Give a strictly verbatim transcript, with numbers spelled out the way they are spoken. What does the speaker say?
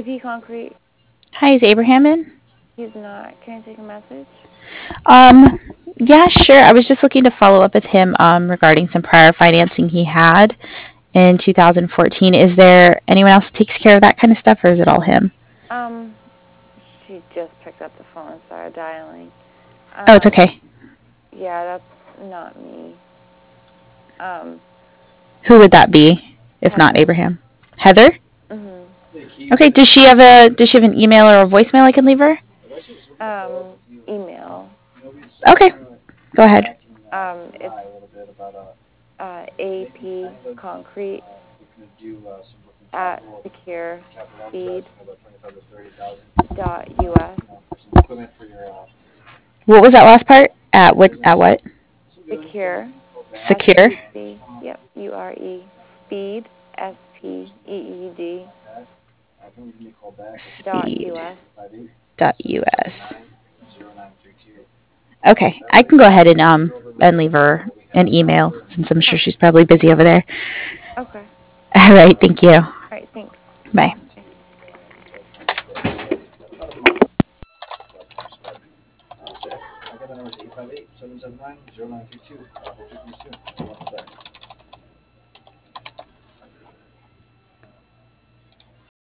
P Concrete. Hi, is Abraham in? He's not. Can I take a message? Um, yeah, sure. I was just looking to follow up with him um, regarding some prior financing he had in two thousand fourteen. Is there anyone else that takes care of that kind of stuff, or is it all him? Um, she just picked up the phone and started dialing. Oh, it's Um, okay. yeah, that's not me. Um, Who would that be, if not Heather. Abraham? Heather? Mhm. Okay. Does she have a Does she have an email or a voicemail I can leave her? Um, email. Okay. Go ahead. Um, it's uh, A P Concrete at secure speed dot U S. What was that last part? At what? At what? Secure. S Secure. E C. Yep. U R E. Speed. S P E E D. Dot Speed. U S. Dot us. Okay, I can go ahead and um and leave her an email since I'm sure she's probably busy over there. Okay. All right, thank you. All right. Thanks. Bye.